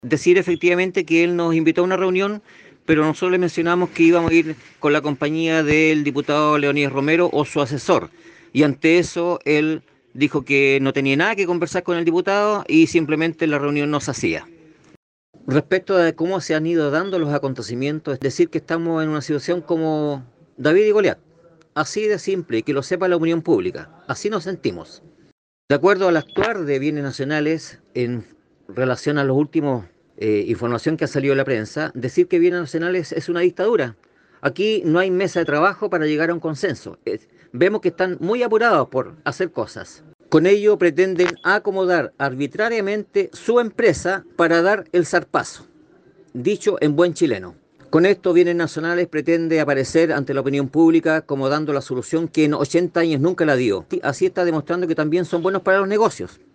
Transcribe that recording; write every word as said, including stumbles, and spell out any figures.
Decir efectivamente que él nos invitó a una reunión, pero nosotros le mencionamos que íbamos a ir con la compañía del diputado Leonidas Romero o su asesor. Y ante eso él dijo que no tenía nada que conversar con el diputado y simplemente la reunión no se hacía. Respecto de cómo se han ido dando los acontecimientos, es decir, que estamos en una situación como David y Goliat. Así de simple, y que lo sepa la opinión pública. Así nos sentimos. De acuerdo al actuar de bienes nacionales en relación a los últimos eh, información que ha salido de la prensa, decir que bienes nacionales es una dictadura. Aquí no hay mesa de trabajo para llegar a un consenso. Es, vemos que están muy apurados por hacer cosas. Con ello pretenden acomodar arbitrariamente su empresa para dar el zarpazo, dicho en buen chileno. Con esto, Bienes Nacionales pretende aparecer ante la opinión pública como dando la solución que en ochenta años nunca la dio. Así está demostrando que también son buenos para los negocios.